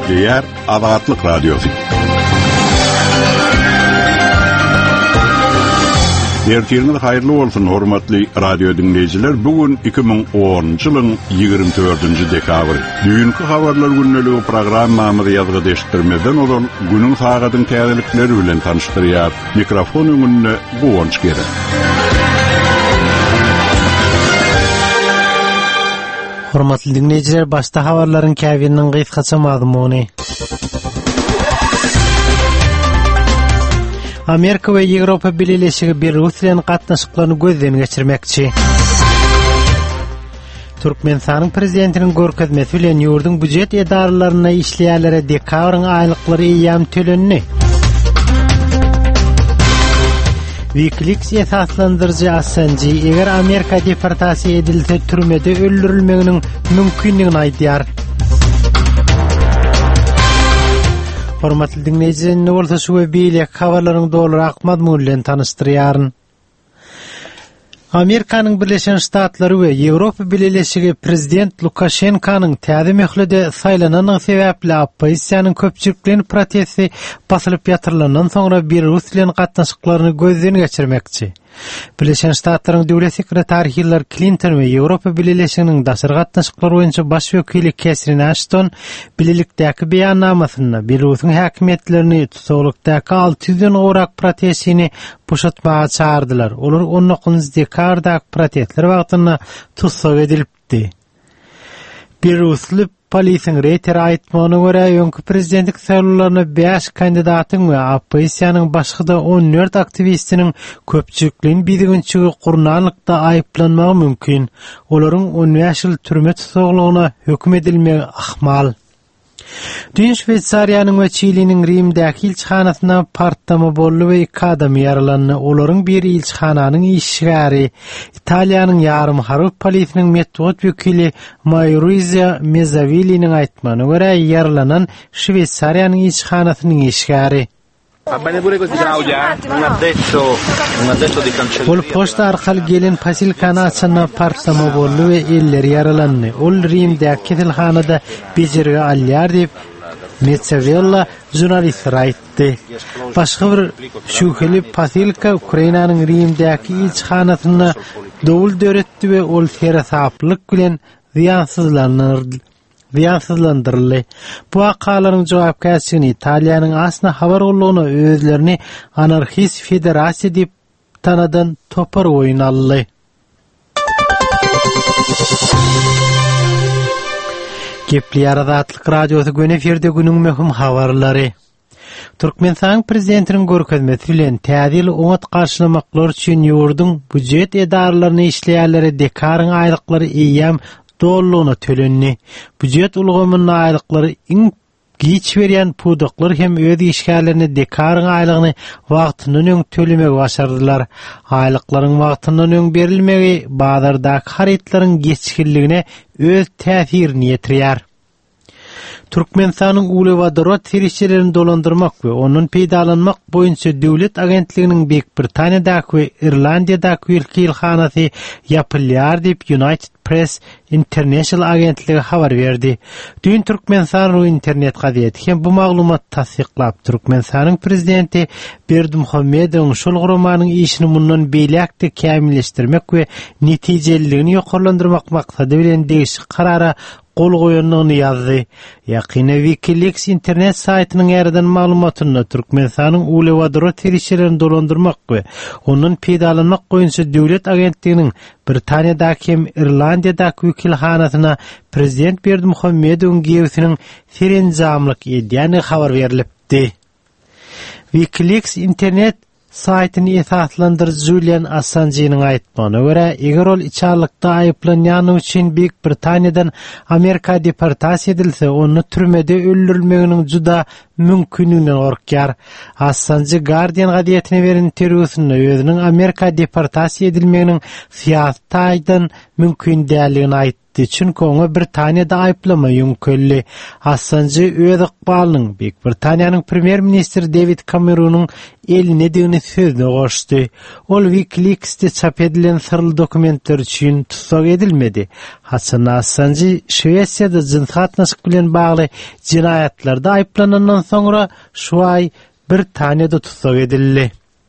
Diğer Azatlık Radyosu. Ertiriniz hayırlı olsun hormatly radio dinleyijiler. Bugün 2010-njy ýylyň 24-nji dekabry. Düýünki habarlar günneligi programmamyzy ýazgyp eşitdirmeden odan günüň sagatyň täzelikleri bilen tanıştyrýar. Mikrofon öňünde Gowanç gerek. Hormatly dinleyijiler, başda habarlaryň käbiriniň gysgaça mazmuny. Amerika ve Avrupa Birleşigi bir Rusiýanyň gatnaşyklaryny gözden geçirmekçi. Türkmenistanyň prezidentiniň görkezmesi bilen ýurduň budjet edaralaryna işleýärlere dekabrň aýlyklary ýam tölenni. Wikileaks esaslandyrjy Assange eger Amerika deportasiýa edilse türmede öldürilmeginiň mümkinligini aýdýar. Hormatly dinleyijiler, ne bolsa şu we beýle habarlaryň dolary mazmunu bilen tanıştyrýaryn. Amerikanyň Birleşen Ştatlary we Ýewropa Birleşigi prezident Lukashenkanyň täze möhlede saýlananyň sebäpli opposisiýanyň köpçülikligini protesti basylyp ýatyrylandan soňra bir Rusiýanyň gatnaşyklaryny gözden geçirmekçi. Birleşen Ştatlaryň döwlet sekretary Hillary Clinton we Ýewropa Birleşiginiň daşary gatnaşyklary boýunça baş wekili Catherine Ashton bilelikdäki beýannamasyna Belarusy häkimetlerini tutuklukdaky 600-den gowrak protestini boşatmaga çağırdylar. Olar 19 dekabrdaky protestler wagtyna tutsak edilipdi. Belarusly Polisiň reýteri aýtmagyna görä, öňkü prezidentlik saýlawlaryna 5 kandidatyň we opposisiýanyň başga da 14 aktivistiniň köpçülikligini bidiginçigi gurnanlykda aýyplanmagy mümkin. Olaryň 15 ýyl türme tutuklugyna hökm edilmegi ahmal. Dün Şweýçariýanyň we Çiliniň Rimdäki ilçhanasyna partlama boldy we 2 adam ýaralandy. Olaryň biri ilçhananyň işgäri, Italiýanyň ýarym harp polisiýanyň metod wekili Maurizio Mezzavili'niň aýtmagyna görä ýaralanan Şweýçariýanyň ilçhanasynyň işgäri. Ol posta arkaly gelen pasilkany açandan partlama boldy we elleri ýaralandy. Ol Rimdäki kesilhanada bejerige alýar diýip Mezzavilla jurnalistler aýtdy. Başga bir şüheli pasilka Ukrainanyň Rimdäki ilçhanasyna dowul döretdi we ol terasaplyk bilen ziyansızlandırıldı. Bu akalaryň jogapkärçiligini Italiýanyň asna habar gullugyna özlerini anarchist federasiýa diýip tanadan topar oýun aldy. Gepli Azatlyk Radiosu gün eferde günüň möhüm habarlary. Türkmenistan prezidentiniň görkezmesi bilen täze oňat garşylamaklar üçin ýurduň budjet edaralaryny işleýärlere dekabrň aýlyklary ýam dolluğuna tölenni. Budjet ulgamynyň aýlyklary iň giç berýän pudaklar hem öz işgärlerini dekabrň aýlygyny wagtyndan öň tölemegi başardylar. Aýlyklaryň wagtyndan öň berilmegi bazardaky harytlaryň geçkiligine öz täsirini ýetirýär. Türkmenistanyň ulewadorot serişçilerini dolandyrmak we onuň peýdalanmak boýunça döwlet agentliginiň Büyük Britaniýadaky we Irlandiýadaky ilhanasy ýapylýar diýip United Press International agentligi habar berdi. Dün Türkmenistan internet gazetesi hem bu maglumat tasdiqlap Türkmenistanyň prezidenti Berdimuhammedowyň şol gurumanyň işini mundan beýlekde kämilleşdirmek we netijeligini ýokarlandyrmak maksady bilen degişik karara kol goýanlygyny ýazdy. Ýakyna Wikileaks internet saýtynyň ýerden maglumatyna Türkmenistanyň ulewadorot serişçilerini dolandyrmak we onuň peýdalanmak boýunça döwlet agentliginiň Britaniýadaky hem Irlandiýadaky wekilhanasyna prezident Berdimuhammedowyň gewsiniň serenjamlyk edýäni habar berilipdi. Wikileaks internet saýtyny esaslandyrjy Julian Assange'niň aýtmagyna görä, eger ol içarlykda aýyplanýany üçin Büyük Britaniýadan Amerika deportasiýa edilse, onu türmede öldürilmeginiň juda mümkinligine gorkýar. Assange Guardian gazetine beren interwýusynda özüniň Amerika deportasiýa edilmeginiň syýasatydan mümkin däldigini aýtdy. etdi, çünkü oňa Britaniýada aýplama ýöňkeldi. Assange öz ykbalynyň Büyük Britaniýanyň premier ministri David Cameron'un eline digini sözüne goşdy. Ol WikiLeaks'te çap edilen sırly dokumentler üçin tutsak edilmedi. Hasan Assange Şweýçarda jins gatnaşyk bilen bagly jinaýatlarda aýplanandan soňra şu ay Britaniýada tutsak edildi.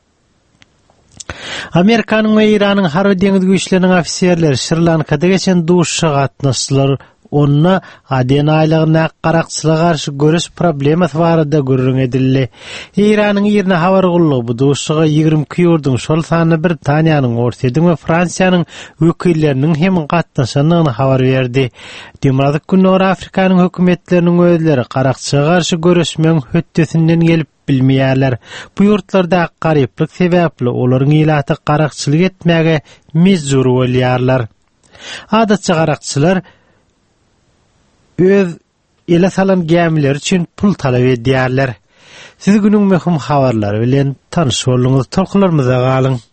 Amerikanyň we Iranyň harby deňiz güýçleriniň ofisiýerleri Sri Lankada geçen duşa gatnaşdylar. Onna aden aýlygyna garakçylyga garşy görüş problemasy barada görüň edildi. Iranyň ýerine habar gullygy bu duşa 22 ýurdun şol sany Britaniýanyň, Ortaýa we Fransiýanyň wekilleriniň hem gatnaşanyny habar berdi. Demokratik Günler Afrikanyň hökümetleriniň özleri garakçylyga garşy görüşmeň höttesinden gelip bilmeýärler. Bu ýurtlarda garyplyk sebäpli olaryň ilaty garakçylyk etmäge mejbur bolýarlar. Adatça garakçylar öz ele salan gämiler üçin pul talap edýärler. Siz günüň möhüm habarlary bilen tanyş bolýaňyz, tolkularymyza galyň.